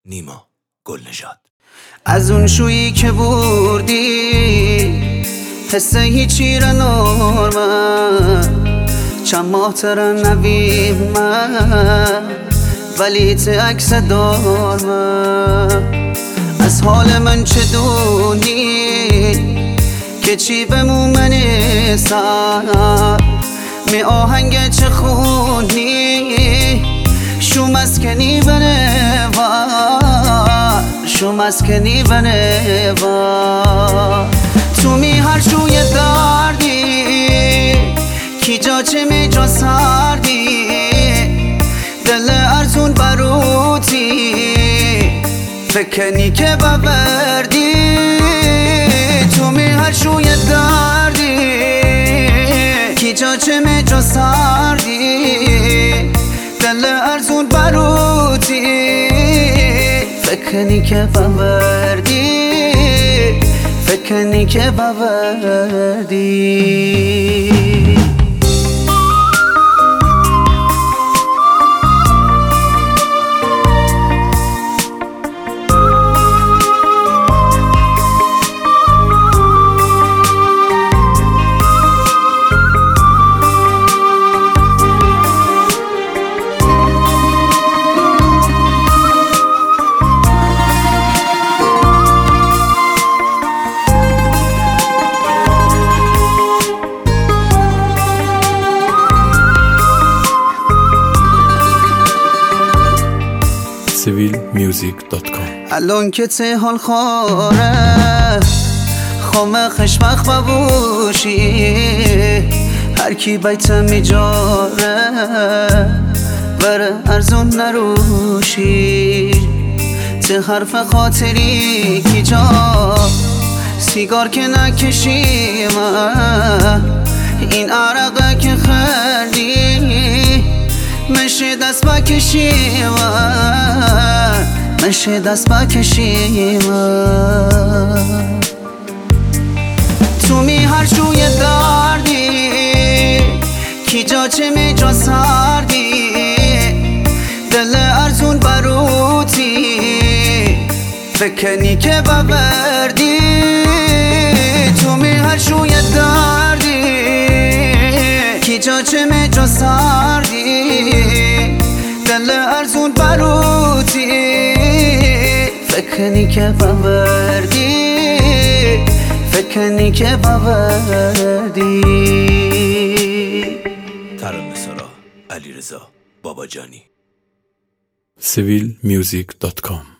نیما گلنژاد. از اون شویی که بردی حس هیچی را نورمن چند ماه تر نویم من ولی ت عکس دارم. از حال من چه دونی که چی بمومنه سر می آهنگ چه خونی شو مسکنی بنه شو مسکنی بنه تو می هر شوی دردی کی جا چه می جا سردی دل ارزون بروتی فکنی که ببردی تو می هر شوی دردی کی جا چه می جا سردی دل ارزون بروتی فکنی که ببردی فکنی که ببردی. civilmusic.com. الان که ته حال خواره خامه خشمخ ببوشی هر کی بیت میجاره بره ارزون نروشی ته حرف خاطری کی جا سیگار که نکشی من این عرقه که خردی مشه دست بکشیم مشه دست بکشیم تو می هر شوی دردی کی جا چه می جا سردی دل ارزون بروتی فکنی که ببردی تو می هر شوی دردی کی جا چه می جا سردی دل ارزون بروتی فکنی که ببردی فکنی که ببردی. ترانه سرا علیرضا باباجانی. civilmusic.com.